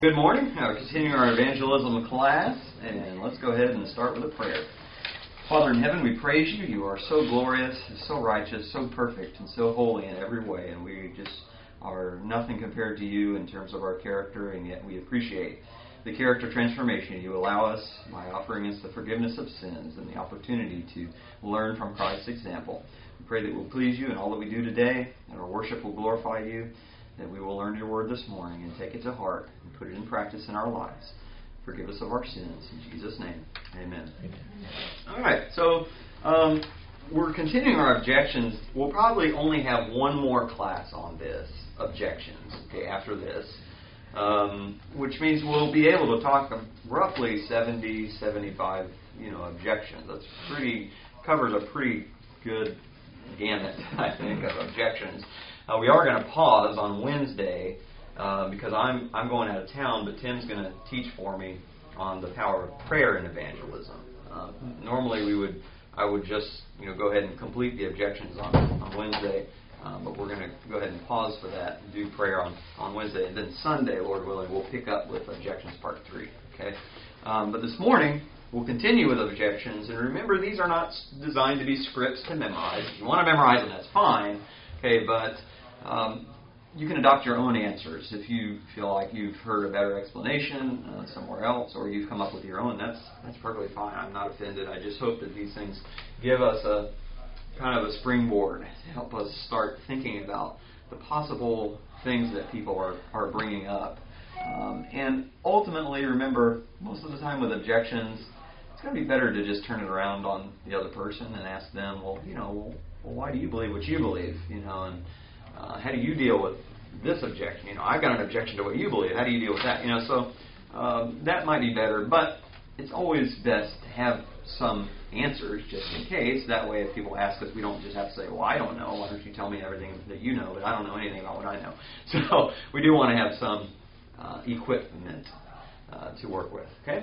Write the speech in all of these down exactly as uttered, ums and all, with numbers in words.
Good morning. Uh, continuing our evangelism class, and let's go ahead and start with a prayer. Father in heaven, we praise you. You are so glorious, so righteous, so perfect, and so holy in every way, and we just are nothing compared to you in terms of our character, and yet we appreciate the character transformation you allow us by offering us the forgiveness of sins and the opportunity to learn from Christ's example. We pray that we'll please you in all that we do today, and our worship will glorify you, that we will learn your word this morning and take it to heart and put it in practice in our lives. Forgive us of our sins. In Jesus' name, amen. Amen. All right, so um, we're continuing our objections. We'll probably only have one more class on this, objections, okay, after this, um, which means we'll be able to talk roughly seventy, seventy-five, you know, objections. That's pretty, covers a pretty good gamut, I think, of objections. Uh, we are going to pause on Wednesday uh, because I'm I'm going out of town, but Tim's going to teach for me on the power of prayer in evangelism. Uh, normally, we would I would just you know go ahead and complete the objections on on Wednesday, uh, but we're going to go ahead and pause for that and do prayer on, on Wednesday, and then Sunday, Lord willing, we'll pick up with objections part three. Okay, um, but this morning we'll continue with objections, and remember, these are not designed to be scripts to memorize. If you want to memorize them, that's fine. Okay, but Um, you can adopt your own answers. If you feel like you've heard a better explanation uh, somewhere else, or you've come up with your own, that's that's perfectly fine. I'm not offended. I just hope that these things give us a kind of a springboard to help us start thinking about the possible things that people are, are bringing up. Um, and ultimately, remember, most of the time with objections, it's going to be better to just turn it around on the other person and ask them, well, you know, well, well why do you believe what you believe? You know, and Uh, how do you deal with this objection? You know, I've got an objection to what you believe. How do you deal with that? You know, so um, that might be better, but it's always best to have some answers just in case. That way, if people ask us, we don't just have to say, well, I don't know. Why don't you tell me everything that you know? But I don't know anything about what I know. So we do want to have some uh, equipment uh, to work with. Okay?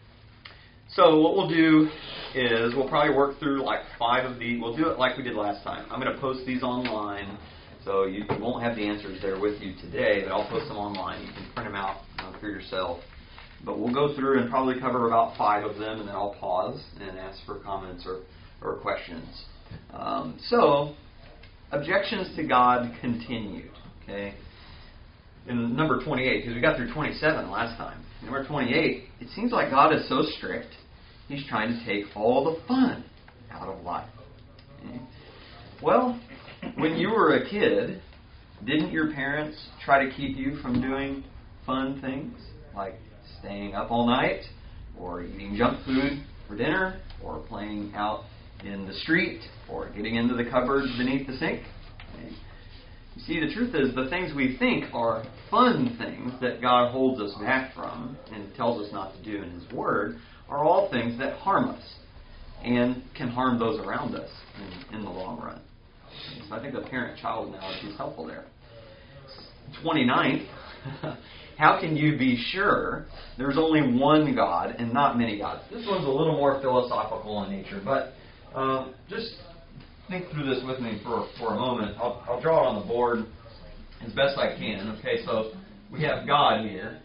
So what we'll do is we'll probably work through like five of these. We'll do it like we did last time. I'm going to post these online. So you won't have the answers there with you today, but I'll post them online. You can print them out uh, for yourself. But we'll go through and probably cover about five of them, and then I'll pause and ask for comments or, or questions. Um, so, objections to God continued. Okay, in number twenty-eight, because we got through twenty-seven last time. Number twenty-eight, it seems like God is so strict, He's trying to take all the fun out of life. Okay? Well, when you were a kid, didn't your parents try to keep you from doing fun things like staying up all night or eating junk food for dinner or playing out in the street or getting into the cupboards beneath the sink? Okay. You see, the truth is the things we think are fun things that God holds us back from and tells us not to do in His Word are all things that harm us and can harm those around us in, in the long run. So I think the parent-child analogy is helpful there. twenty-ninth, how can you be sure there's only one God and not many gods? This one's a little more philosophical in nature, but uh, just think through this with me for, for a moment. I'll, I'll draw it on the board as best I can. Okay, so we have God here.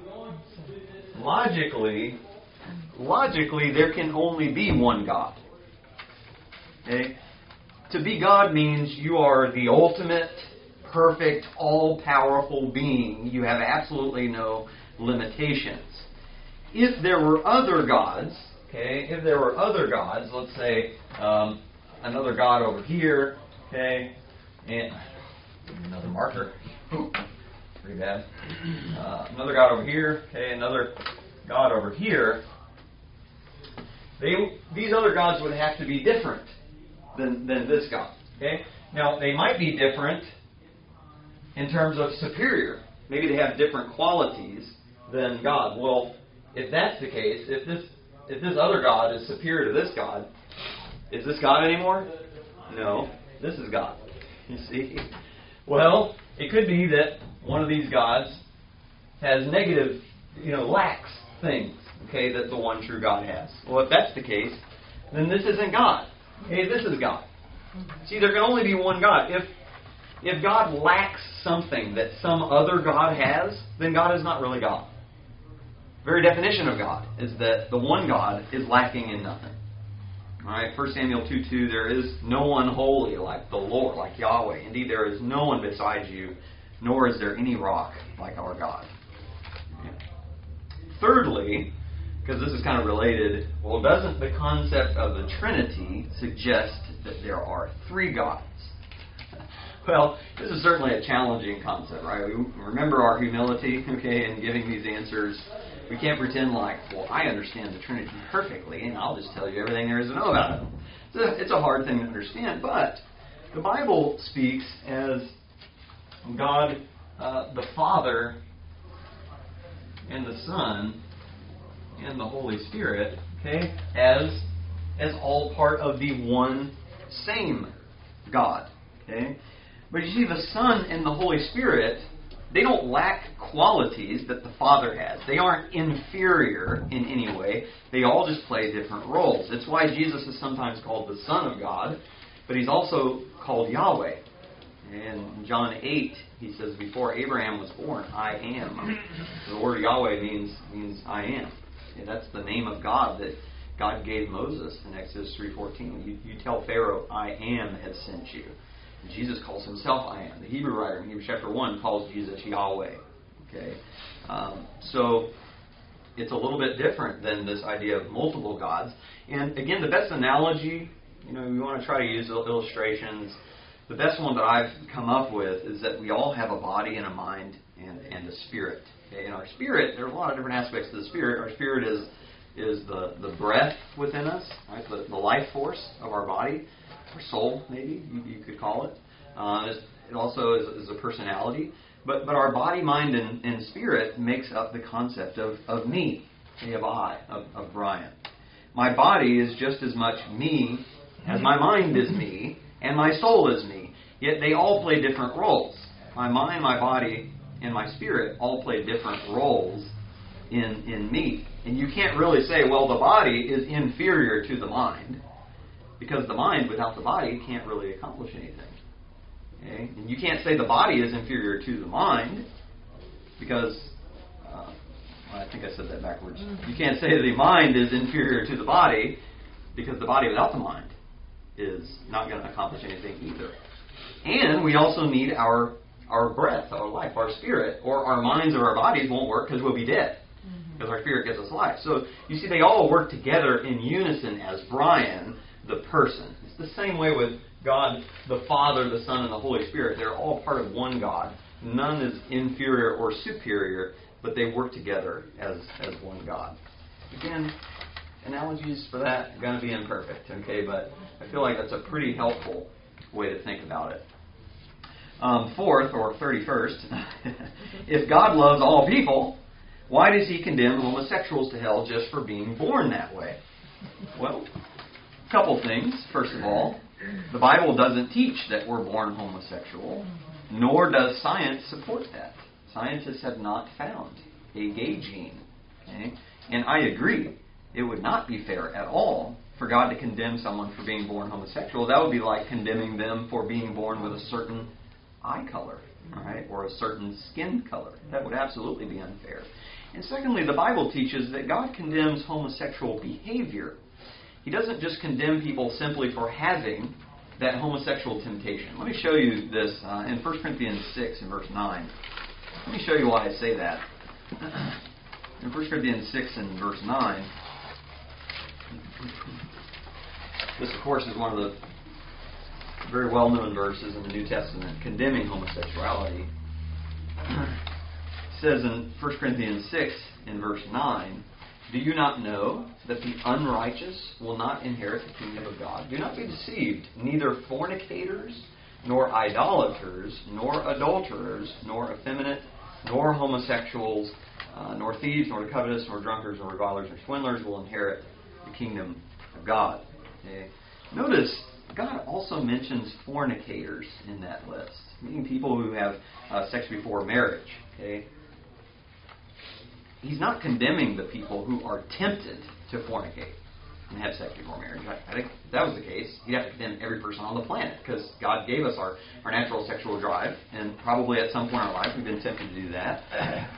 Logically, logically, there can only be one God. Okay? To be God means you are the ultimate, perfect, all-powerful being. You have absolutely no limitations. If there were other gods, okay, if there were other gods, let's say um, another God over here, okay, and another marker, pretty bad. Uh, another God over here, okay, another God over here. They, these other gods would have to be different Than, than this God. Okay? Now, they might be different in terms of superior. Maybe they have different qualities than God. Well, if that's the case, if this if this other God is superior to this God, is this God anymore? No, this is God. You see? Well, it could be that one of these gods has negative, you know, lacks things, okay, that the one true God has. Well, if that's the case, then this isn't God. Hey, this is God. See, there can only be one God. If if God lacks something that some other God has, then God is not really God. very definition of God is that the one God is lacking in nothing. All right, First Samuel two two, there is no one holy like the Lord, like Yahweh. Indeed, there is no one beside you, nor is there any rock like our God. Thirdly, because this is kind of related, well, doesn't the concept of the Trinity suggest that there are three gods? Well, this is certainly a challenging concept, right? We remember our humility, okay, in giving these answers. We can't pretend like, well, I understand the Trinity perfectly, and I'll just tell you everything there is to know about it. It's a, it's a hard thing to understand, but the Bible speaks as God, uh, the Father, and the Son, and the Holy Spirit, okay, as as all part of the one same God, okay. But you see, the Son and the Holy Spirit, they don't lack qualities that the Father has. They aren't inferior in any way. They all just play different roles. It's why Jesus is sometimes called the Son of God, but He's also called Yahweh. In John eight, He says, before Abraham was born, I am. The word Yahweh means means I am. And that's the name of God that God gave Moses in Exodus three fourteen. You, you tell Pharaoh, I am has sent you. And Jesus calls Himself I am. The Hebrew writer in Hebrews chapter one calls Jesus Yahweh. Okay, um, so it's a little bit different than this idea of multiple gods. And again, the best analogy, you know, we want to try to use illustrations. The best one that I've come up with is that we all have a body and a mind and, and a spirit. Okay? In our spirit, there are a lot of different aspects to the spirit. Our spirit is is the, the breath within us, right? the, the life force of our body, or soul, maybe you, you could call it. Uh, it also is, is a personality. But but our body, mind, and, and spirit makes up the concept of, of me, of I, of, of Brian. My body is just as much me as my mind is me, and my soul is me. Yet they all play different roles. My mind, my body, and my spirit all play different roles in, in me. And you can't really say, well, the body is inferior to the mind, because the mind without the body can't really accomplish anything. Okay? And you can't say the body is inferior to the mind, because, uh, well, I think I said that backwards. You can't say the mind is inferior to the body, because the body without the mind is not going to accomplish anything either. And we also need our our breath, our life, our spirit, or our minds or our bodies won't work because we'll be dead, because our spirit gives us life. So you see, they all work together in unison as Brian, the person. It's the same way with God, the Father, the Son, and the Holy Spirit. They're all part of one God. None is inferior or superior, but they work together as, as one God. Again, analogies for that are going to be imperfect, okay? But I feel like that's a pretty helpful way to think about it. Um, fourth, or thirty-first, if God loves all people, why does He condemn homosexuals to hell just for being born that way? Well, a couple things. First of all, the Bible doesn't teach that we're born homosexual, nor does science support that. Scientists have not found a gay gene. Okay? And I agree, it would not be fair at all for God to condemn someone for being born homosexual. That would be like condemning them for being born with a certain eye color, right, or a certain skin color. That would absolutely be unfair. And secondly, the Bible teaches that God condemns homosexual behavior. He doesn't just condemn people simply for having that homosexual temptation. Let me show you this uh, in First Corinthians six in verse nine. Let me show you why I say that. In First Corinthians six and verse nine, this, of course, is one of the very well-known verses in the New Testament condemning homosexuality. It says in First Corinthians six in verse nine, do you not know that the unrighteous will not inherit the kingdom of God? Do not be deceived. Neither fornicators, nor idolaters, nor adulterers, nor effeminate, nor homosexuals, uh, nor thieves, nor covetous, nor drunkards, nor revilers, nor swindlers will inherit the kingdom of God. Okay? Notice, God also mentions fornicators in that list, meaning people who have uh, sex before marriage. Okay? He's not condemning the people who are tempted to fornicate and have sex before marriage. I, I think if that was the case, he'd have to condemn every person on the planet, because God gave us our, our natural sexual drive, and probably at some point in our life we've been tempted to do that.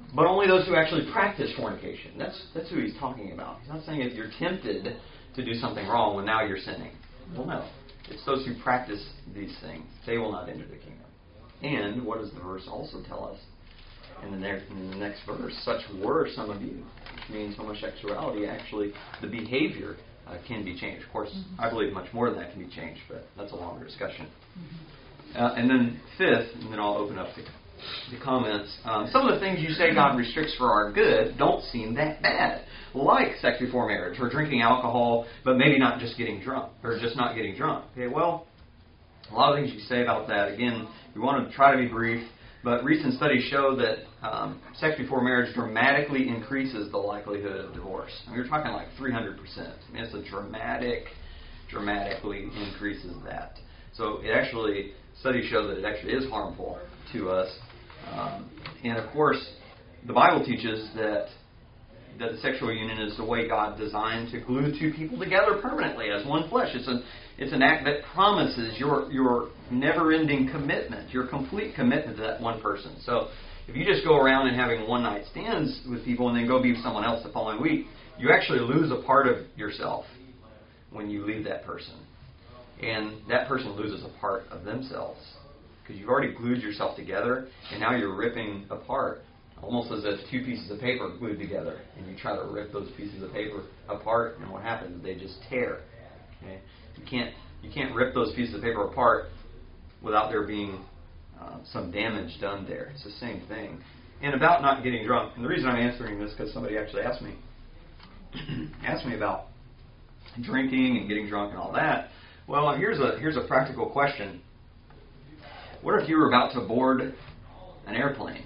but only those who actually practice fornication. That's that's who he's talking about. He's not saying if you're tempted to do something wrong, well, now you're sinning. Well, no. It's those who practice these things. They will not enter the kingdom. And what does the verse also tell us? In the, ne- in the next verse, such were some of you, which means homosexuality, actually, the behavior uh, can be changed. Of course, mm-hmm. I believe much more than that can be changed, but that's a longer discussion. Mm-hmm. Uh, and then fifth, and then I'll open up the, the comments. Um, some of the things you say God restricts for our good don't seem that bad, like sex before marriage or drinking alcohol, but maybe not just getting drunk or just not getting drunk. Okay, well, a lot of things you say about that. Again, we want to try to be brief, but recent studies show that um, sex before marriage dramatically increases the likelihood of divorce. And we we're talking like three hundred percent. I mean, it's a dramatic, dramatically increases that. So it actually, studies show that it actually is harmful to us. Um, and of course, the Bible teaches that that the sexual union is the way God designed to glue two people together permanently as one flesh. It's an it's an act that promises your your never-ending commitment, your complete commitment to that one person. So if you just go around and having one-night stands with people and then go be with someone else the following week, you actually lose a part of yourself when you leave that person. And that person loses a part of themselves because you've already glued yourself together, and now you're ripping apart, almost as if two pieces of paper are glued together, and you try to rip those pieces of paper apart, and what happens? They just tear. Okay? You can't you can't rip those pieces of paper apart without there being uh, some damage done there. It's the same thing. And about not getting drunk, and the reason I'm answering this because somebody actually asked me asked me about drinking and getting drunk and all that. Well, here's a here's a practical question. What if you were about to board an airplane,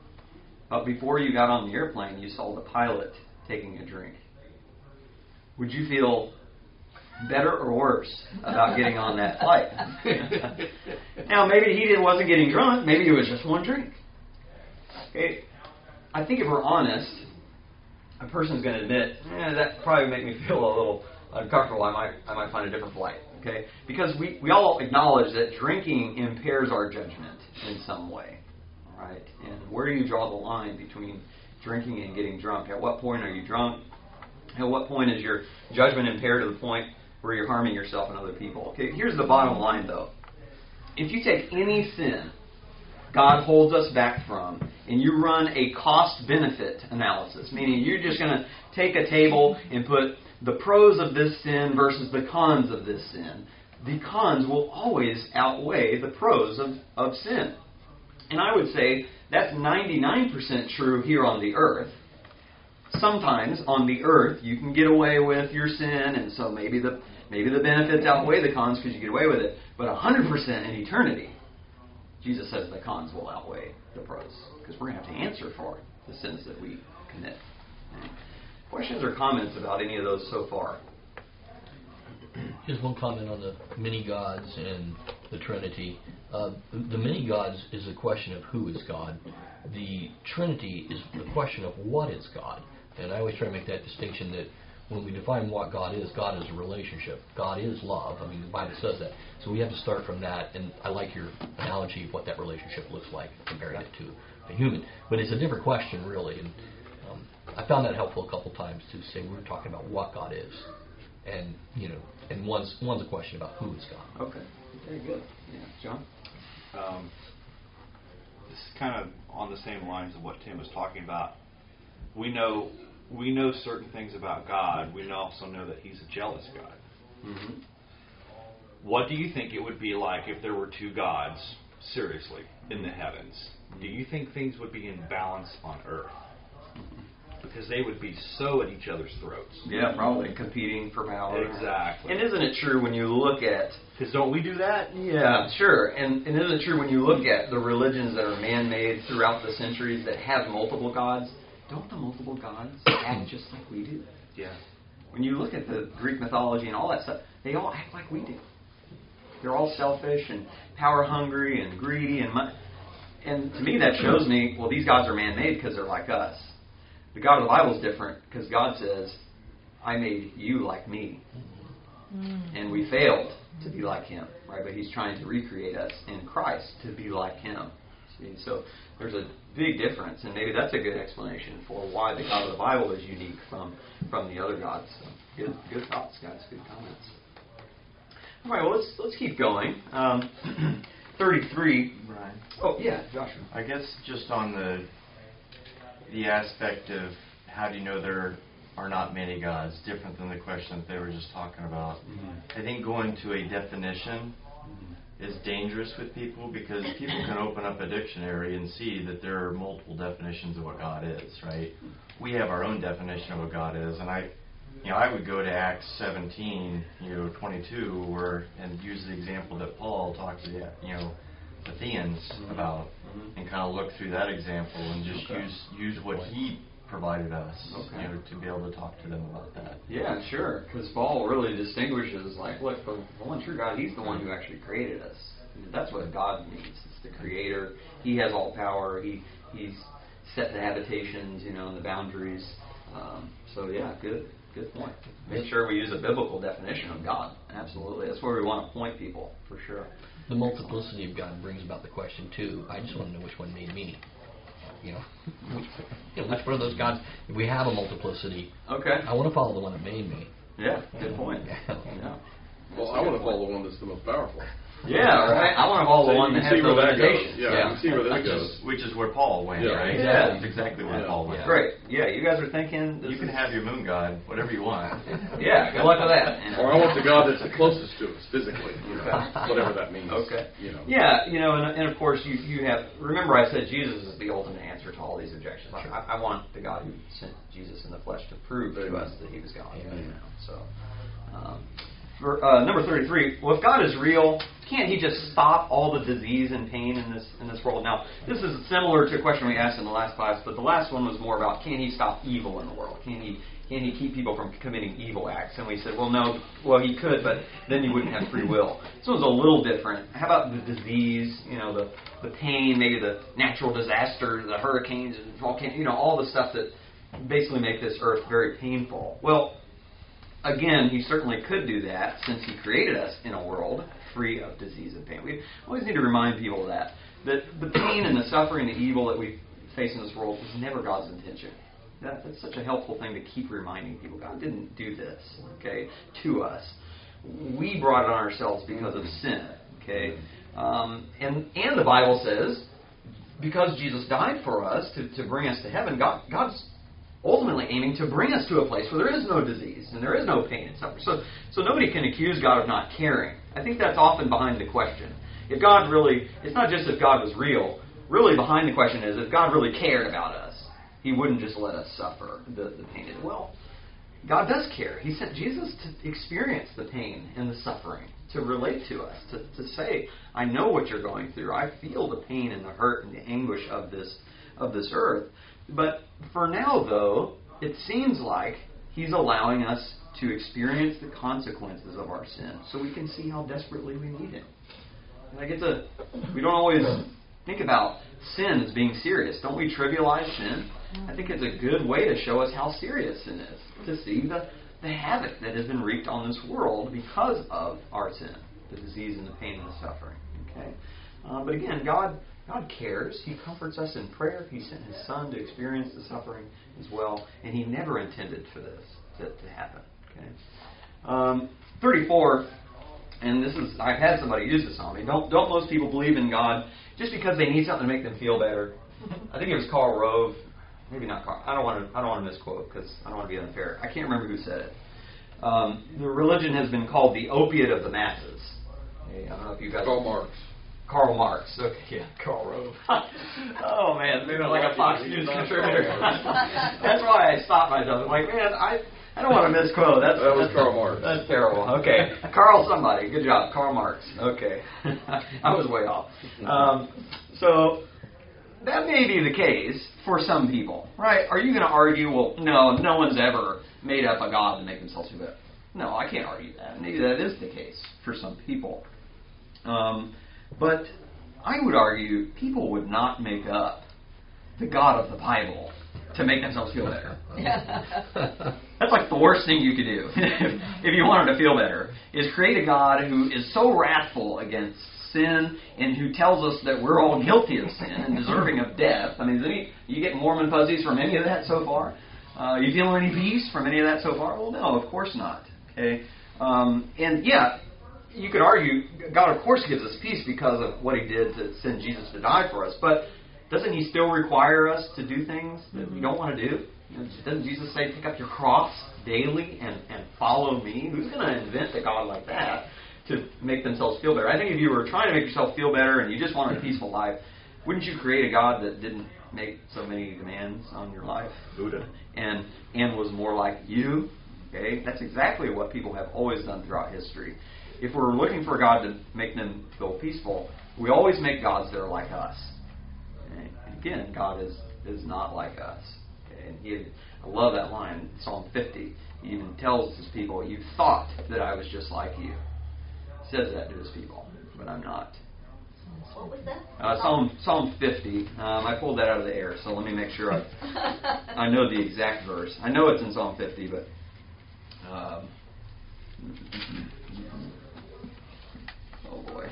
but before you got on the airplane, you saw the pilot taking a drink? Would you feel better or worse about getting on that flight? Now, maybe he didn't, wasn't getting drunk. Maybe it was just one drink. Okay, I think if we're honest, a person's going to admit, eh, that probably would make me feel a little uncomfortable. I might I might find a different flight. Okay, because we, we all acknowledge that drinking impairs our judgment in some way. All right, and where do you draw the line between drinking and getting drunk? At what point are you drunk? At what point is your judgment impaired to the point where you're harming yourself and other people? Okay, here's the bottom line, though. If you take any sin God holds us back from, and you run a cost-benefit analysis, meaning you're just going to take a table and put the pros of this sin versus the cons of this sin, the cons will always outweigh the pros of, of sin. And I would say that's ninety-nine percent true here on the earth. Sometimes on the earth you can get away with your sin, and so maybe the maybe the benefits outweigh the cons because you get away with it. But one hundred percent in eternity, Jesus says the cons will outweigh the pros because we're going to have to answer for the sins that we commit. Questions or comments about any of those so far? Just one comment on the many gods and the Trinity. Uh, the, the many gods is a question of who is God. The Trinity is the question of what is God. And I always try to make that distinction that when we define what God is, God is a relationship. God is love. I mean, the Bible says that. So we have to start from that. And I like your analogy of what that relationship looks like, comparing it to a human. But it's a different question, really. And um, I found that helpful a couple times to say we were talking about what God is. And, you know, and one's one's a question about who is God. Okay. Very good. Yeah. John? Um, this is kind of on the same lines of what Tim was talking about. We know we know certain things about God. We also know that He's a jealous God. Mm-hmm. What do you think it would be like if there were two gods, seriously, in the heavens? Do you think things would be in balance on earth? Because they would be so at each other's throats. Yeah, probably competing for power. Exactly. And isn't it true when you look at... Because don't we do that? Yeah, sure. And, and isn't it true when you look at the religions that are man-made throughout the centuries that have multiple gods? Don't the multiple gods act just like we do? Yeah. When you look at the Greek mythology and all that stuff, they all act like we do. They're all selfish and power-hungry and greedy. And mu- and to me that shows me, well, these gods are man-made because they're like us. The God of the Bible is different because God says, I made you like me. Mm. And we failed to be like Him, right? But He's trying to recreate us in Christ to be like Him. See, so there's a big difference, and maybe that's a good explanation for why the God of the Bible is unique from from the other gods. So good, good thoughts, guys. Good comments. All right, well, let's let's keep going. Um, thirty-three. Brian. Oh yeah, Joshua. I guess just on the the aspect of how do you know there are not many gods, different than the question that they were just talking about. Mm-hmm. I think going to a definition mm-hmm. is dangerous with people because people can open up a dictionary and see that there are multiple definitions of what God is, right? We have our own definition of what God is, and I, you know, I would go to Acts seventeen, you know, twenty-two, where and use the example that Paul talked to the, you know, Athenians mm-hmm. about, mm-hmm. and kind of look through that example and just okay. use use what he provided us, okay. you know, to be able to talk to them about that. Yeah, sure. Because Paul really distinguishes, like, look, the one true God, He's the one who actually created us. That's what God means. It's the Creator. He has all power. He He's set the habitations, you know, and the boundaries. Um, so yeah, good, good point. Make sure we use a biblical definition of God. Absolutely, that's where we want to point people for sure. The multiplicity of God brings about the question too. I just want to know which one made me. You know, which, you know, which one of those gods? If we have a multiplicity, okay, I want to follow the one that made me. Yeah, good point. Yeah. Yeah. Well, I want to follow the one that's the most powerful. Yeah, right. I want to follow the one that has no limitations. Yeah, yeah. You see where that which goes. Is, which is where Paul went, yeah. right? Yeah. That's exactly where yeah. Paul went. Yeah. Great. Yeah, you guys are thinking... You can have your moon god, whatever you want. Yeah, good luck with that. Or I want the God that's the closest to us, physically. You know, whatever that means. Okay. You know. Yeah, you know, and, and of course you, you have... Remember I said Jesus is the ultimate answer to all these objections. I, I want the God who sent Jesus in the flesh to prove to us that He was God. You know, so... Um, For, uh, number thirty-three, well, if God is real, can't He just stop all the disease and pain in this in this world? Now, this is similar to a question we asked in the last class, but the last one was more about, can He stop evil in the world? Can He can He keep people from committing evil acts? And we said, well, no, well, He could, but then you wouldn't have free will. This one's a little different. How about the disease, you know, the, the pain, maybe the natural disasters, the hurricanes, and volcanoes, you know, all the stuff that basically make this earth very painful? Well, again, He certainly could do that since He created us in a world free of disease and pain. We always need to remind people of that. That the pain and the suffering and the evil that we face in this world was never God's intention. That, that's such a helpful thing to keep reminding people. God didn't do this, okay, to us. We brought it on ourselves because of sin, okay? Um, and, and the Bible says, because Jesus died for us to, to bring us to heaven, God, God's ultimately aiming to bring us to a place where there is no disease and there is no pain and suffering. So, so nobody can accuse God of not caring. I think that's often behind the question. If God really, it's not just if God was real. Really behind the question is, if God really cared about us, He wouldn't just let us suffer the, the pain. Well, God does care. He sent Jesus to experience the pain and the suffering, to relate to us, to, to say, I know what you're going through. I feel the pain and the hurt and the anguish of this of this earth. But for now, though, it seems like He's allowing us to experience the consequences of our sin so we can see how desperately we need Him. Like it's a, we don't always think about sin as being serious. Don't we trivialize sin? I think it's a good way to show us how serious sin is, to see the, the havoc that has been wreaked on this world because of our sin, the disease and the pain and the suffering. Okay, uh, but again, God God cares. He comforts us in prayer. He sent His Son to experience the suffering as well, and He never intended for this to, to happen. Okay, um, thirty-four. And this is, I've had somebody use this on me. Don't don't most people believe in God just because they need something to make them feel better? I think it was Karl Rove. Maybe not Karl. I don't want to. I don't want to misquote because I don't want to be unfair. I can't remember who said it. Um, the religion has been called the opiate of the masses. Hey, I don't know if you guys. Karl Marx. Karl Marx. Okay, yeah, Karl Rove. Oh man, maybe like a Fox News contributor. That's why I stopped myself. I'm like, man, I. I don't want to misquote. That's, that was that's, Karl Marx. That's terrible. Okay. Karl somebody. Good job. Karl Marx. Okay. I was way off. Um, so that may be the case for some people, right? Are you going to argue, well, no, no one's ever made up a God to make themselves feel better? No, I can't argue that. Maybe that is the case for some people. Um, but I would argue people would not make up the God of the Bible to make themselves feel better. That's like the worst thing you could do if you wanted to feel better, is create a God who is so wrathful against sin and who tells us that we're all guilty of sin and deserving of death. I mean, is any, you get warm and fuzzies from any of that so far? Uh, you feel any peace from any of that so far? Well, no, of course not. Okay, um, and yeah, you could argue God, of course, gives us peace because of what He did to send Jesus to die for us. But doesn't He still require us to do things that we don't want to do? You know, doesn't Jesus say, pick up your cross daily and, and follow me? Who's going to invent a God like that to make themselves feel better? I think if you were trying to make yourself feel better and you just wanted a peaceful life, wouldn't you create a God that didn't make so many demands on your life? Buddha. And, and was more like you? Okay, that's exactly what people have always done throughout history. If we're looking for God to make them feel peaceful, we always make gods that are like us. Okay? And again, God is, is not like us. Okay? And he, I love that line, Psalm fifty. He even tells his people, you thought that I was just like you. He says that to his people, but I'm not. What was that? Uh, Psalm Psalm fifty. Um, I pulled that out of the air, so let me make sure I I know the exact verse. I know it's in Psalm fifty, but um, oh boy,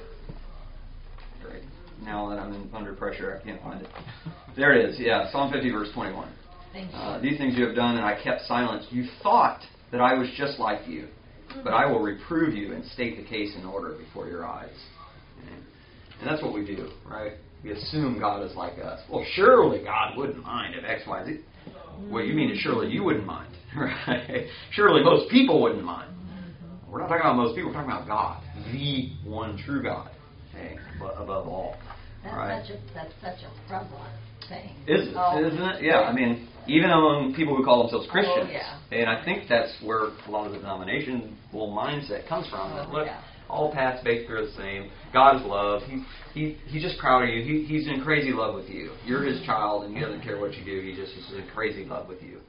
great. Now that I'm in, under pressure, I can't find it. There it is. Yeah, Psalm fifty, verse twenty-one. Thank you. Uh, These things you have done, and I kept silence. You thought that I was just like you, but I will reprove you and state the case in order before your eyes. Okay? And that's what we do, right? We assume God is like us. Well, surely God wouldn't mind if X, Y, Z. What you mean is surely you wouldn't mind, right? Surely most people wouldn't mind. We're not talking about most people. We're talking about God, the one true God, okay, above all. That's right? such a that's such a prevalent thing. Isn't, Oh. isn't it? Yeah, I mean, even among people who call themselves Christians. Oh, yeah. And I think that's where a lot of the denominational mindset comes from. That, Oh, look, yeah. all paths based through the same. God is love. He, he He's just proud of you. He, he's in crazy love with you. You're His child, and He doesn't care what you do. He just is in crazy love with you.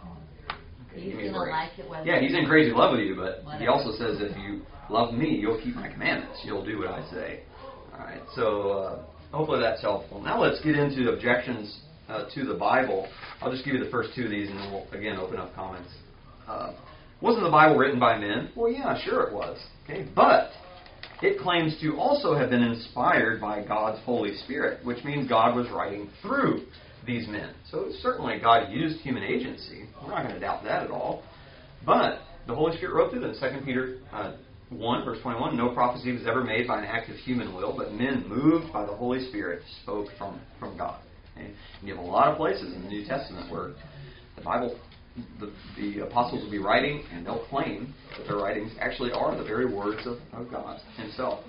Okay, He's give me a gonna break. like it whether Yeah, He's in crazy love with you, but He Whatever. also says if you love me, you'll keep my commandments. You'll do what I say. All right, so uh, hopefully that's helpful. Now let's get into objections uh, to the Bible. I'll just give you the first two of these, and then we'll, again, open up comments. Uh, wasn't the Bible written by men? Well, yeah, sure it was. Okay, but it claims to also have been inspired by God's Holy Spirit, which means God was writing through these men. So certainly God used human agency. We're not going to doubt that at all. But the Holy Spirit wrote through them. Second Peter uh, one, verse twenty-one, no prophecy was ever made by an act of human will, but men moved by the Holy Spirit spoke from, from God. And you have a lot of places in the New Testament where the Bible, the, the apostles will be writing, and they'll claim that their writings actually are the very words of, of God Himself.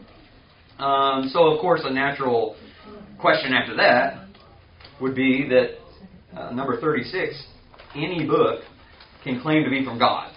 Um, so, of course, a natural question after that would be that uh, number thirty-six, any book can claim to be from God.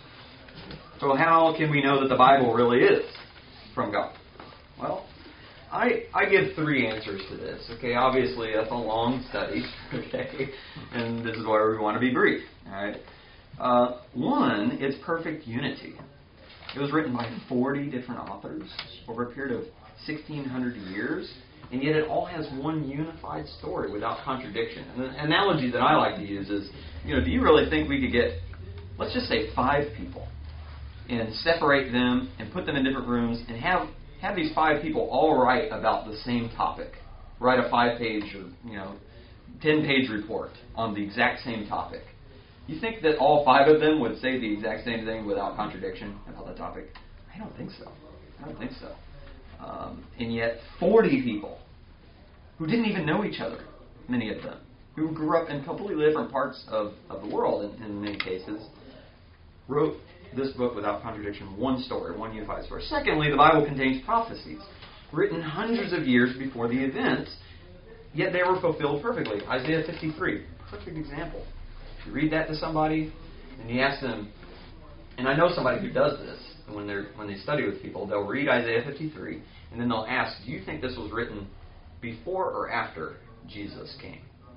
So how can we know that the Bible really is from God? Well, I I give three answers to this. Okay, obviously that's a long study. Okay, and this is why we want to be brief. All right. Uh, one is perfect unity. It was written by forty different authors over a period of sixteen hundred years, and yet it all has one unified story without contradiction. And the analogy that I like to use is, you know, do you really think we could get, let's just say, five people, and separate them and put them in different rooms and have have these five people all write about the same topic, write a five-page or you know ten-page report on the exact same topic? You think that all five of them would say the exact same thing without contradiction about the topic? I don't think so. I don't think so. Um, and yet, forty people who didn't even know each other, many of them, who grew up in completely different parts of, of the world in, in many cases, wrote this book without contradiction, one story, one unified story. Secondly, the Bible contains prophecies written hundreds of years before the events, yet they were fulfilled perfectly. Isaiah fifty-three, perfect example. If you read that to somebody and you ask them, and I know somebody who does this, and when they when they study with people, they'll read Isaiah fifty-three, and then they'll ask, do you think this was written before or after Jesus came?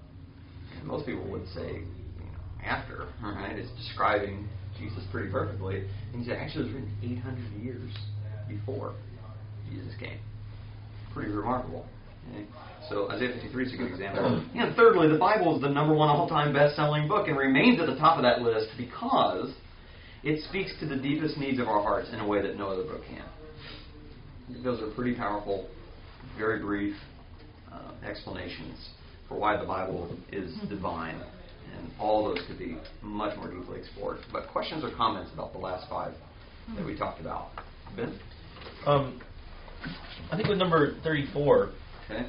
And most people would say, you know, after, right? It's describing Jesus pretty perfectly. And he said, actually, it was written eight hundred years before Jesus came. Pretty remarkable. Okay? So Isaiah fifty-three is a good example. And thirdly, the Bible is the number one all-time best-selling book and remains at the top of that list because it speaks to the deepest needs of our hearts in a way that no other book can. Those are pretty powerful very brief uh, explanations for why the Bible is divine. And all those could be much more deeply explored. But questions or comments about the last five that we talked about? Ben? Um, I think with number thirty-four, Okay.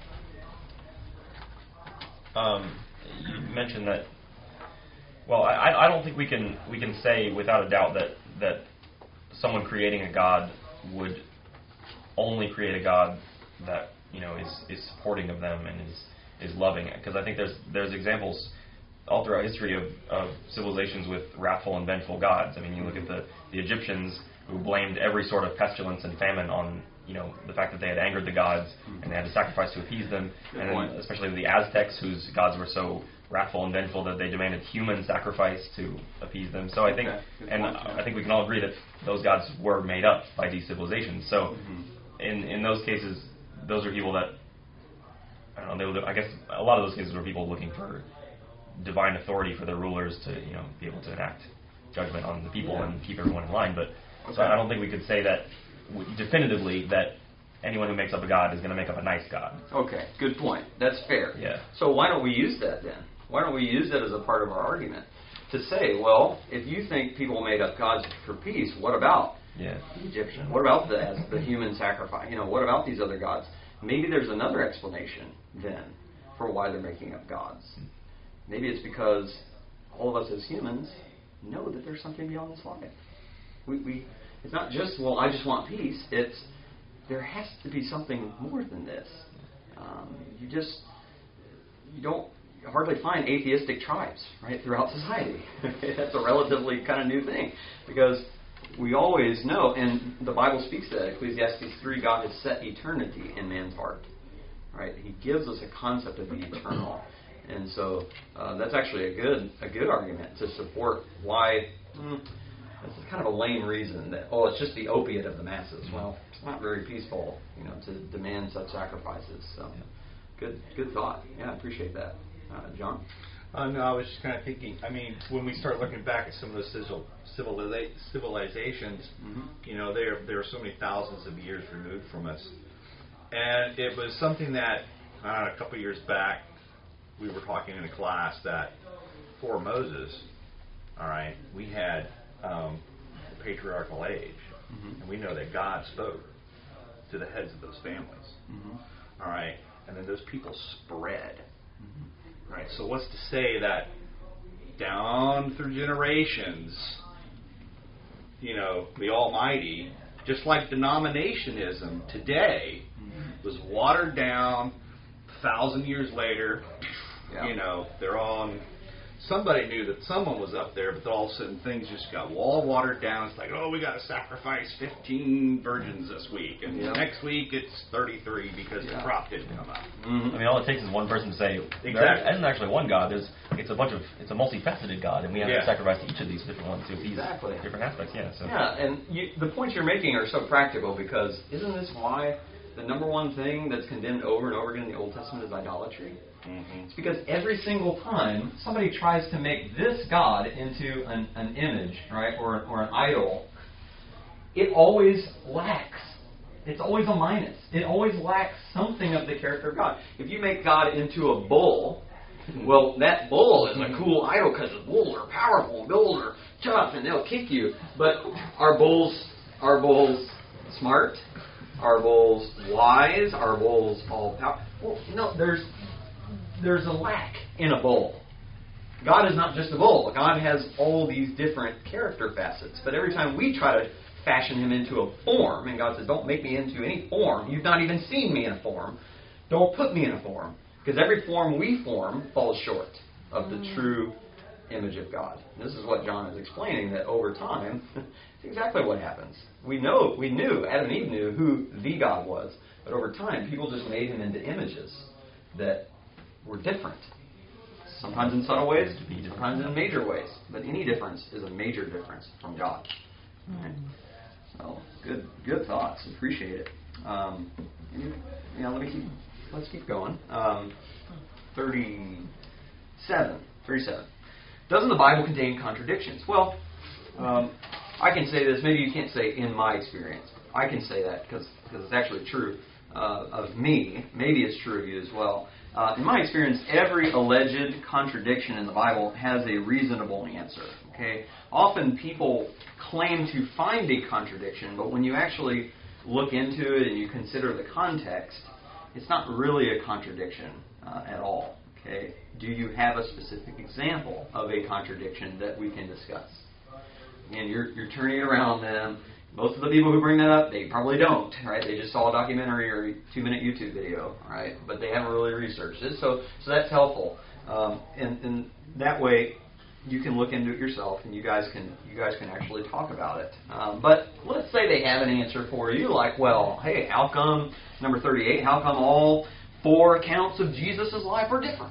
um, you mentioned that. Well, I, I don't think we can we can say without a doubt that that someone creating a God would only create a God that you know is, is supporting of them and is is loving it. Because I think there's there's examples all throughout history of, of civilizations with wrathful and vengeful gods. I mean, you look at the, the Egyptians who blamed every sort of pestilence and famine on you know the fact that they had angered the gods and they had to sacrifice to appease them. Good and point. then especially the Aztecs, whose gods were so wrathful and vengeful that they demanded human sacrifice to appease them. So I think, Okay. Good and point, yeah. I think we can all agree that those gods were made up by these civilizations. So Mhm. in in those cases, those are people that I don't know. They were, I guess a lot of those cases were people looking for divine authority for their rulers to you know be able to enact judgment on the people Yeah. and keep everyone in line. But so Okay. I don't think we could say that w- definitively that anyone who makes up a god is going to make up a nice god. Okay, good point. That's fair. Yeah. So why don't we use that then? Why don't we use that as a part of our argument? To say, well, if you think people made up gods for peace, what about Yeah. the Egyptian? What about the, as the human sacrifice? You know, what about these other gods? Maybe there's another explanation then for why they're making up gods. Maybe it's because all of us as humans know that there's something beyond this life. We, we, it's not just, well, I just want peace. It's, there has to be something more than this. Um, you just, you don't hardly find atheistic tribes, right, throughout society. That's a relatively kind of new thing. Because we always know, and the Bible speaks to that, Ecclesiastes three, God has set eternity in man's heart. Right? He gives us a concept of the eternal. And so uh, that's actually a good a good argument to support why mm, this is kind of a lame reason that, oh, it's just the opiate of the masses. Well, it's not very peaceful, you know, to demand such sacrifices. So good good thought. Yeah, I appreciate that. Uh, John? Uh, no, I was just kind of thinking, I mean, when we start looking back at some of those civil, civiliza- civilizations, Mm-hmm. you know, they're, they're so many thousands of years removed from us. And it was something that, uh, a couple of years back, we were talking in a class that for Moses, all right, we had um, the patriarchal age. Mm-hmm. And we know that God spoke to the heads of those families. Mm-hmm. All right, and then those people spread. Mm-hmm. Right, so what's to say that down through generations, you know, the Almighty, just like denominationism today, was watered down. A thousand years later, Yeah. you know, they're on. Somebody knew that someone was up there, but then all of a sudden things just got all watered down. It's like, oh, we got to sacrifice fifteen virgins this week, and Yeah. next week it's thirty-three because Yeah. the crop didn't come out. Mm-hmm. I mean, all it takes is one person to say, Exactly. there isn't actually one God. There's, it's a bunch of, it's a multifaceted God, and we have Yeah. to sacrifice to each of these different ones to appease Exactly. different aspects. Yeah. So. Yeah, and you, the points you're making are so practical because isn't this why the number one thing that's condemned over and over again in the Old Testament is idolatry? Mm-hmm. It's because every single time somebody tries to make this God into an, an image, right, or, or an idol, it always lacks. It's always a minus. It always lacks something of the character of God. If you make God into a bull, well, that bull is a cool idol because the bulls are powerful, bulls are tough, and they'll kick you. But are bulls, are bulls smart? Are bulls wise? Are bulls all powerful? Well, no, there's there's a lack in a bull. God is not just a bull. God has all these different character facets. But every time we try to fashion him into a form, and God says, don't make me into any form. You've not even seen me in a form. Don't put me in a form. Because every form we form falls short of the true image of God. And this is what John is explaining, that over time, it's exactly what happens. We know, we knew, Adam and Eve knew who the God was. But over time, people just made him into images that were different. Sometimes in subtle ways, sometimes in major ways. But any difference is a major difference from God. Right? So, good good thoughts. Appreciate it. Um, any- yeah, let me keep, let's keep going. Um, thirty-seven. thirty-seven. Doesn't the Bible contain contradictions? Well, um, I can say this. Maybe you can't say in my experience. I can say that because it's actually true. uh, of me, maybe it's true of you as well. Uh, in my experience, every alleged contradiction in the Bible has a reasonable answer. Okay, often people claim to find a contradiction, but when you actually look into it and you consider the context, it's not really a contradiction uh, at all. Okay, do you have a specific example of a contradiction that we can discuss? Again, you're you're turning it around them. Most of the people who bring that up, they probably don't, right? They just saw a documentary or a two-minute YouTube video, right? But they haven't really researched it, so so that's helpful. Um, and, and that way, you can look into it yourself, and you guys can you guys can actually talk about it. Um, but let's say they have an answer for you, like, well, hey, how come number thirty-eight? How come all four accounts of Jesus' life are different?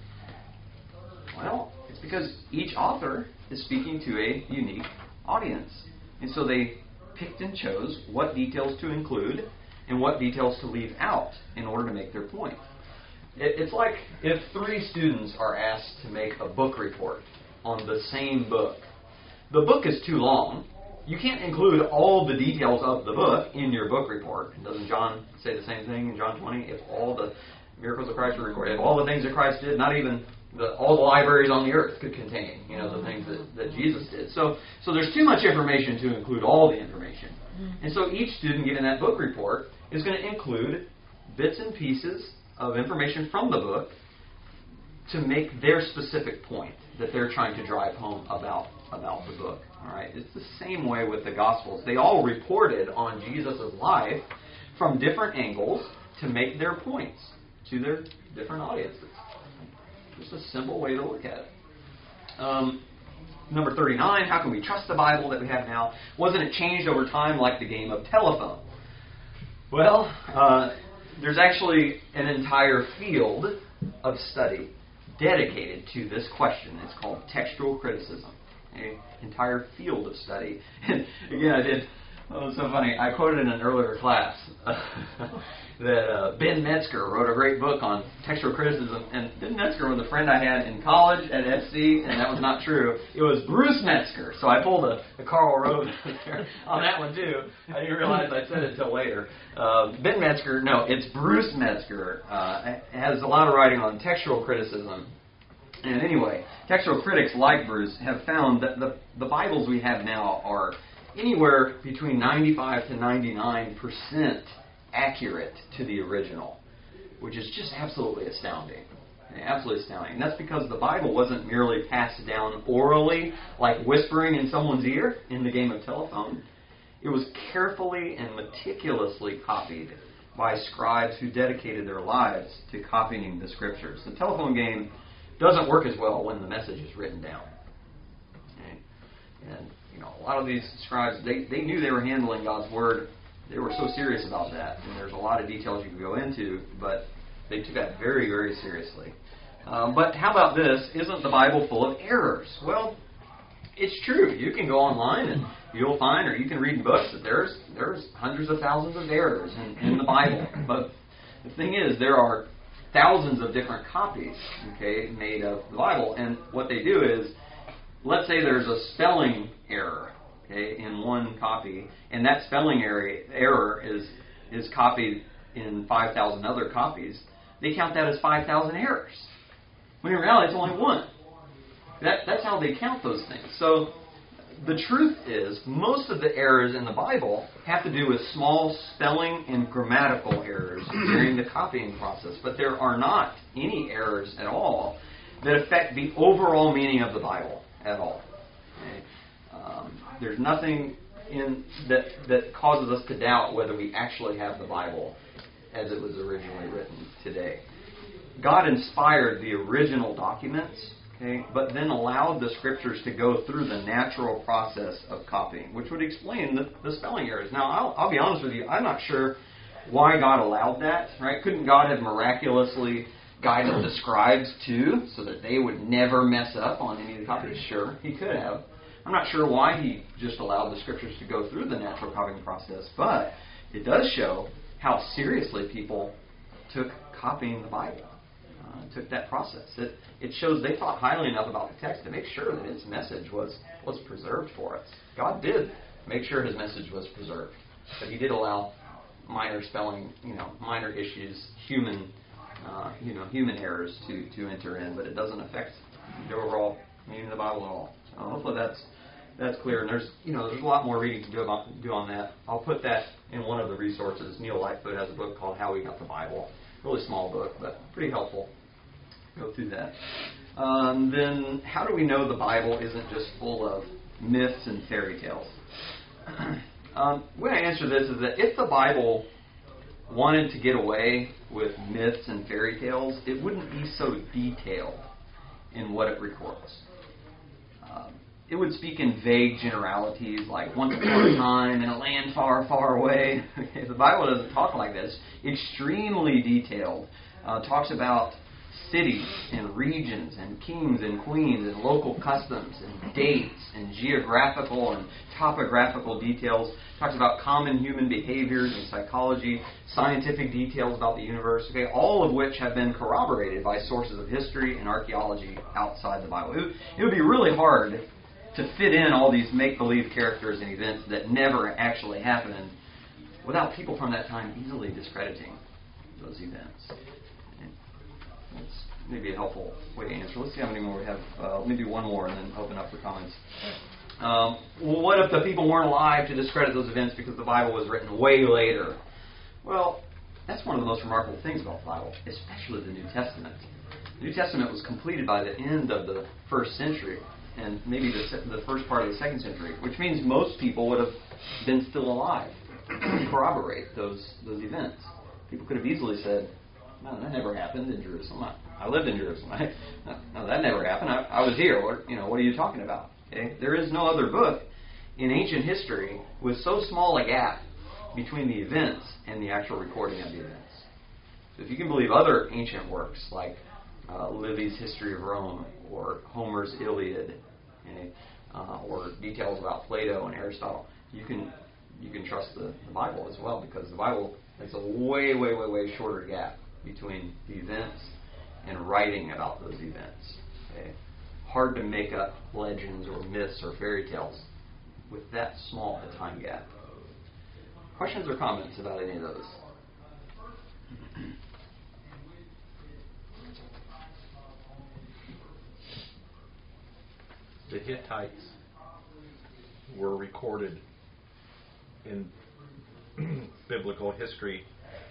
Well, it's because each author is speaking to a unique audience, and so they picked and chose what details to include and what details to leave out in order to make their point. It, it's like if three students are asked to make a book report on the same book. The book is too long. You can't include all the details of the book in your book report. Doesn't John say the same thing in John twenty? If all the miracles of Christ were recorded, if all the things that Christ did, not even the, all the libraries on the earth could contain, you know, the things that, that Jesus did. So, so there's too much information to include all the information. And so each student given that book report is going to include bits and pieces of information from the book to make their specific point that they're trying to drive home about about the book. All right, it's the same way with the Gospels. They all reported on Jesus' life from different angles to make their points to their different audiences. Just a simple way to look at it. Um, number thirty-nine, how can we trust the Bible that we have now? Wasn't it changed over time like the game of telephone? Well, uh, there's actually an entire field of study dedicated to this question. It's called textual criticism. An entire field of study. And again, I did, oh, it's so funny, I quoted in an earlier class that uh, Ben Metzger wrote a great book on textual criticism. And Ben Metzger was a friend I had in college at F C, and that was not true. It was Bruce Metzger. So I pulled a, a Carl Rove there on that one too. I didn't realize I said it until later. Uh, Ben Metzger, no, it's Bruce Metzger. Uh, has a lot of writing on textual criticism. And anyway, textual critics like Bruce have found that the, the Bibles we have now are anywhere between ninety-five to ninety-nine percent accurate to the original, which is just absolutely astounding. Absolutely astounding. And that's because the Bible wasn't merely passed down orally, like whispering in someone's ear in the game of telephone. It was carefully and meticulously copied by scribes who dedicated their lives to copying the Scriptures. The telephone game doesn't work as well when the message is written down. Okay? And, you know, a lot of these scribes, they, they knew they were handling God's Word. They were so serious about that. And there's a lot of details you can go into, but they took that very, very seriously. Um, but how about this? Isn't the Bible full of errors? Well, it's true. You can go online and you'll find, or you can read in books, that there's there's hundreds of thousands of errors in, in the Bible. But the thing is, there are thousands of different copies, okay, made of the Bible. And what they do is, let's say there's a spelling error, okay, in one copy, and that spelling error, error is is copied in five thousand other copies. They count that as five thousand errors, when in reality it's only one. That, that's how they count those things. So the truth is, most of the errors in the Bible have to do with small spelling and grammatical errors during the copying process. But there are not any errors at all that affect the overall meaning of the Bible at all. Okay? Um, there's nothing in that that causes us to doubt whether we actually have the Bible as it was originally written today. God inspired the original documents, okay, but then allowed the Scriptures to go through the natural process of copying, which would explain the, the spelling errors. Now, I'll, I'll be honest with you, I'm not sure why God allowed that, right? Couldn't God have miraculously guided the scribes too, so that they would never mess up on any of the copies? Sure, He could have. I'm not sure why He just allowed the Scriptures to go through the natural copying process, but it does show how seriously people took copying the Bible. Uh, took that process. It, it shows they thought highly enough about the text to make sure that its message was, was preserved for us. God did make sure His message was preserved, but He did allow minor spelling, you know, minor issues, human, uh, you know, human errors to, to enter in, but it doesn't affect the overall meaning of the Bible at all. So hopefully that's that's clear. And there's, you know, there's a lot more reading to do about do on that. I'll put that in one of the resources. Neil Lightfoot has a book called How We Got the Bible. Really small book, but pretty helpful. Go through that. Um, then, how do we know the Bible isn't just full of myths and fairy tales? um, the way I answer this is that if the Bible wanted to get away with myths and fairy tales, it wouldn't be so detailed in what it records. Um, it would speak in vague generalities like once upon a time in a land far, far away. The Bible doesn't talk like this. Extremely detailed. Uh, talks about cities and regions and kings and queens and local customs and dates and geographical and topographical details. Talks about common human behaviors and psychology, scientific details about the universe, okay, all of which have been corroborated by sources of history and archaeology outside the Bible. It would, it would be really hard to fit in all these make-believe characters and events that never actually happened without people from that time easily discrediting those events. That's maybe a helpful way to answer. Let's see how many more we have. Uh, maybe one more and then open up for comments. Um, well, what if the people weren't alive to discredit those events because the Bible was written way later? Well, that's one of the most remarkable things about the Bible, especially the New Testament. The New Testament was completed by the end of the first century and maybe the, the first part of the second century, which means most people would have been still alive to corroborate those those events. People could have easily said, no, that never happened in Jerusalem. I, I lived in Jerusalem. I, no, no, that never happened. I, I was here. What, you know, what are you talking about? Okay? There is no other book in ancient history with so small a gap between the events and the actual recording of the events. So if you can believe other ancient works like uh, Livy's History of Rome or Homer's Iliad, okay, uh, or details about Plato and Aristotle, you can you can trust the, the Bible as well, because the Bible has a way, way, way, way shorter gap between the events and writing about those events. Okay? Hard to make up legends or myths or fairy tales with that small a time gap. Questions or comments about any of those? The Hittites were recorded in biblical history,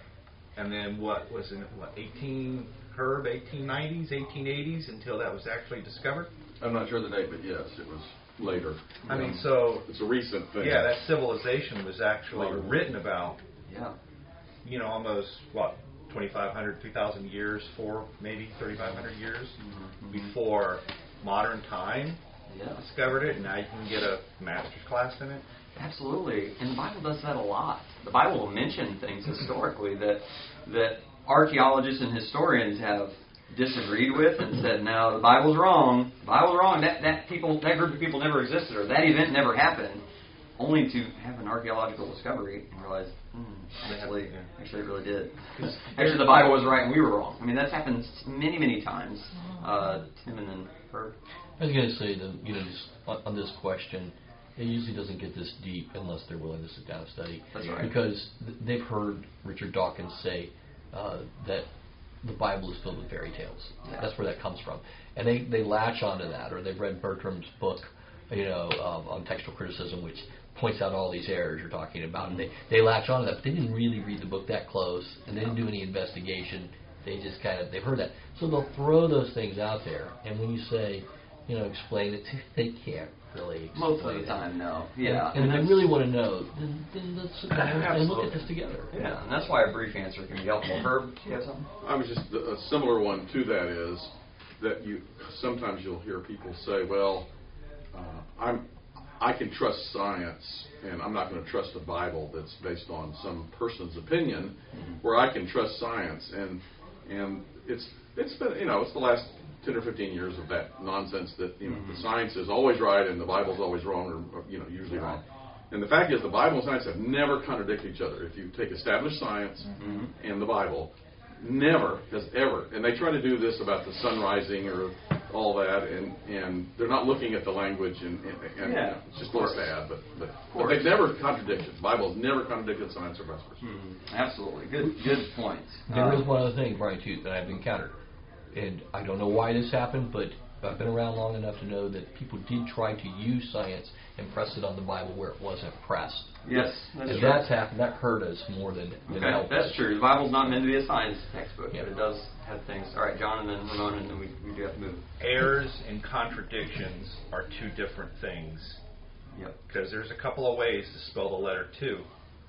and then what was in what eighteen Herb eighteen nineties, eighteen eighties until that was actually discovered. I'm not sure the date, but yes, it was later. I mean, so it's a recent thing. Yeah, that civilization was actually well, written about. Yeah. You know, almost what twenty-five hundred, two thousand years, for maybe thirty-five hundred years mm-hmm. before modern time yeah. discovered it, and now you can get a master's class in it. Absolutely, and the Bible does that a lot. The Bible will mention things historically that that archaeologists and historians have disagreed with and said, no, the Bible's wrong. The Bible's wrong. That that people, that group of people never existed, or that event never happened. Only to have an archaeological discovery and realize, hmm, actually, actually it really did. Actually, the Bible was right and we were wrong. I mean, that's happened many, many times. Uh, Tim and then Herb. I was going to say that, you know, just on, on this question, it usually doesn't get this deep unless they're willing to sit down and study. That's right. Because th- they've heard Richard Dawkins say uh, that the Bible is filled with fairy tales. Yeah. That's where that comes from. And they, they latch onto that, or they've read Bertram's book, you know, um, on textual criticism, which points out all these errors you're talking about. And they, they latch onto that, but they didn't really read the book that close, and they didn't do any investigation. They just kind of, they've heard that. So they'll throw those things out there, and when you say, you know, explain it, they can't really explain Most of the time, no. Yeah. And, and, and if they really want to know, then, then let's sit down and look at this together. Yeah, and that's why a brief answer can be helpful. Herb, do you have something? I was just, a similar one to that is that you sometimes you'll hear people say, well, uh, I'm I can trust science, and I'm not going to trust the Bible that's based on some person's opinion, mm-hmm. where I can trust science. And and it's it's been, you know, it's the last ten or fifteen years of that nonsense that, you know, mm-hmm. the science is always right and the Bible's always wrong, or, or you know, usually wrong. And the fact is, the Bible and science have never contradicted each other. If you take established science mm-hmm. and the Bible, never has ever, and they try to do this about the sun rising or all that, and, and they're not looking at the language, and, and, and Yeah, you know, it's just of a little course. sad, but, but, but course. they've never contradicted. The Bible's never contradicted science or vice versa. Mhm. Absolutely. Good good points. There Um, is one other thing, Brian, too, that I've encountered. And I don't know why this happened, but I've been around long enough to know that people did try to use science and press it on the Bible where it wasn't pressed. Yes, that's and true. that's happened. That hurt us more than, than Okay, helped that's us. true. The Bible's not meant to be a science textbook, Yeah. but it does have things. All right, John, and then Ramon, and then we, we do have to move. Errors and contradictions are two different things. Yep. Because there's a couple of ways to spell the letter two,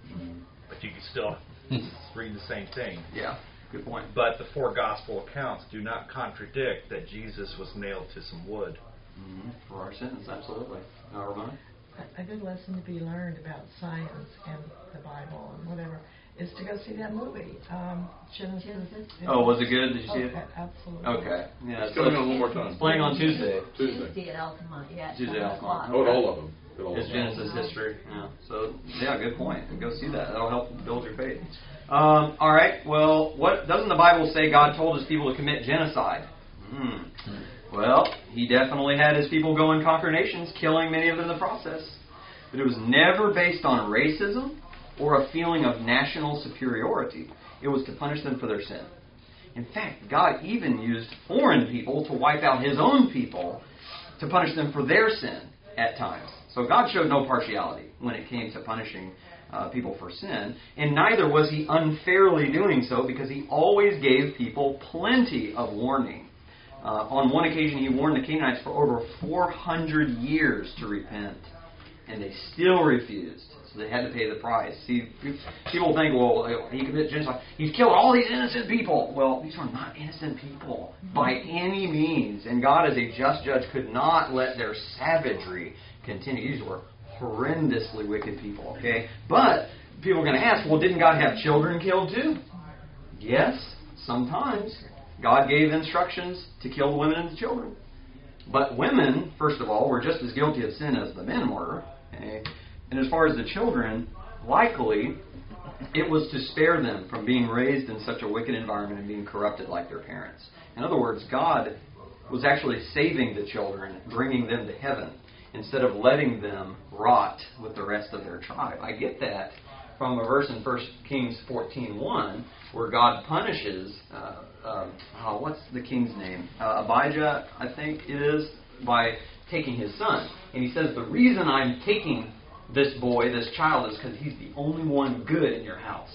but you can still read the same thing. Yeah, good point. But the four gospel accounts do not contradict that Jesus was nailed to some wood. Mm-hmm. For our sins, absolutely. Uh, Ramon? A good lesson to be learned about science and the Bible and whatever is to go see that movie, um, Genesis. Genesis. Oh, was it good? Did you see Oh, it? a- absolutely. Okay. Yeah, It's so coming on one more time. it's playing on Tuesday. Tuesday. Tuesday at Altamont, yeah. at Tuesday seven at Altamont. o'clock. Oh, all of them. Did all It's of them. Genesis history. Yeah. So yeah, good point. Go see that. That'll help build your faith. Um, all right. Well, what doesn't the Bible say? God told His people to commit genocide. Hmm. Well, He definitely had His people go and conquer nations, killing many of them in the process. But it was never based on racism or a feeling of national superiority. It was to punish them for their sin. In fact, God even used foreign people to wipe out His own people to punish them for their sin at times. So God showed no partiality when it came to punishing uh, people for sin, and neither was He unfairly doing so, because He always gave people plenty of warning. Uh, on one occasion, He warned the Canaanites for over four hundred years to repent, and they still refused. So they had to pay the price. See, people think, well, He committed genocide. He's killed all these innocent people. Well, these are not innocent people by any means. And God, as a just judge, could not let their savagery continue. These were horrendously wicked people, okay? But people are going to ask, well, didn't God have children killed too? Yes, sometimes. God gave instructions to kill the women and the children. But women, first of all, were just as guilty of sin as the men were. Okay? And as far as the children, likely it was to spare them from being raised in such a wicked environment and being corrupted like their parents. In other words, God was actually saving the children, bringing them to heaven, instead of letting them rot with the rest of their tribe. I get that from a verse in First Kings fourteen one, where God punishes, uh, um, oh, what's the king's name? Uh, Abijah, I think it is, by taking his son. And he says, the reason I'm taking this boy, this child, is because he's the only one good in your house.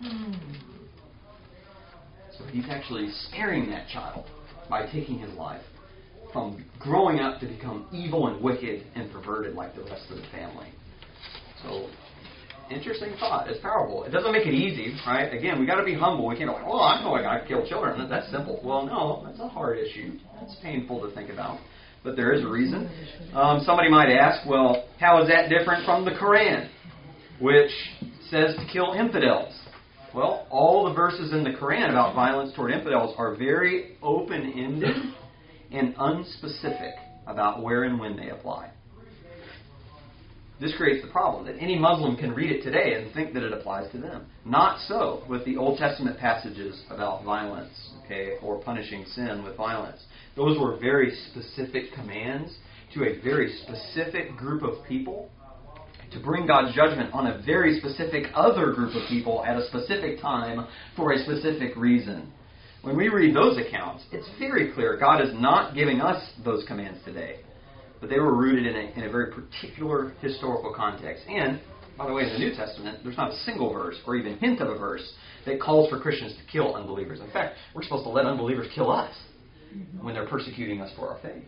So he's actually sparing that child by taking his life from growing up to become evil and wicked and perverted like the rest of the family. So, interesting thought. It's powerful. It doesn't make it easy, right? Again, we got to be humble. We can't go, well, I know I got to kill children. That's simple. Well, no, that's a hard issue. That's painful to think about. But there is a reason. Um, somebody might ask, well, how is that different from the Quran, which says to kill infidels? Well, all the verses in the Quran about violence toward infidels are very open-ended and unspecific about where and when they apply. This creates the problem that any Muslim can read it today and think that it applies to them. Not so with the Old Testament passages about violence, okay, or punishing sin with violence. Those were very specific commands to a very specific group of people to bring God's judgment on a very specific other group of people at a specific time for a specific reason. When we read those accounts, it's very clear God is not giving us those commands today. But they were rooted in a, in a very particular historical context. And, by the way, in the New Testament, there's not a single verse or even hint of a verse that calls for Christians to kill unbelievers. In fact, we're supposed to let unbelievers kill us when they're persecuting us for our faith.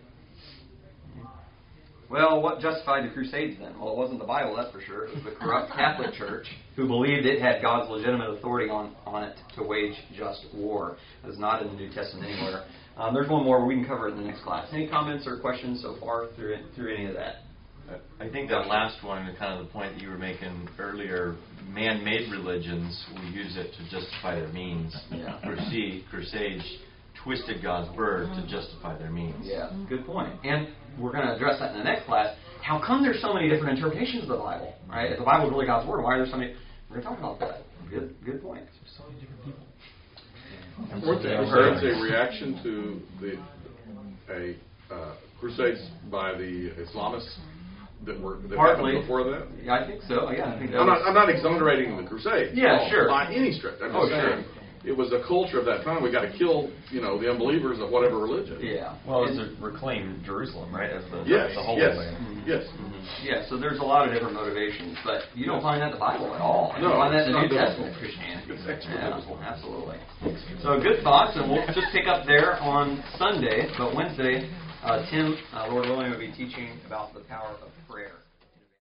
Well, what justified the Crusades then? Well, it wasn't the Bible, that's for sure. It was the corrupt Catholic Church who believed it had God's legitimate authority on, on it to wage just war. That is not in the New Testament anywhere. Um, there's one more, but we can cover it in the next class. Any comments or questions so far through it, through any of that? I think that last one, kind of the point that you were making earlier, man-made religions will use it to justify their means. Yeah. Crusade, Crusades twisted God's word to justify their means. Yeah, good point. And we're going to address that in the next class. How come there's so many different interpretations of the Bible? Right? If the Bible is really God's word, why are there so many? We're going to talk about that. Good, good point. There's so many different people. Weren't they, was that a reaction to the a uh, crusades by the Islamists that were that Partly. happened before that? Yeah, I think so. Yeah, I think that I'm was, not, I'm not exonerating the Crusades. Yeah, no, sure. By any stretch. I'm just Oh, saying sure. it was a culture of that time. We got to kill, you know, the unbelievers of whatever religion. Yeah. Well, it's And- to reclaim Jerusalem, right, as the, Yes. the holy Yes. land. Yes. Yeah, so there's a lot of different motivations, but you don't find that in the Bible at all. You No, don't find that in the it's New not Testament biblical. Christianity. It's extra Yeah, biblical. absolutely. So good thoughts, and we'll just pick up there on Sunday, but Wednesday, uh, Tim, uh, Lord willing, will be teaching about the power of prayer.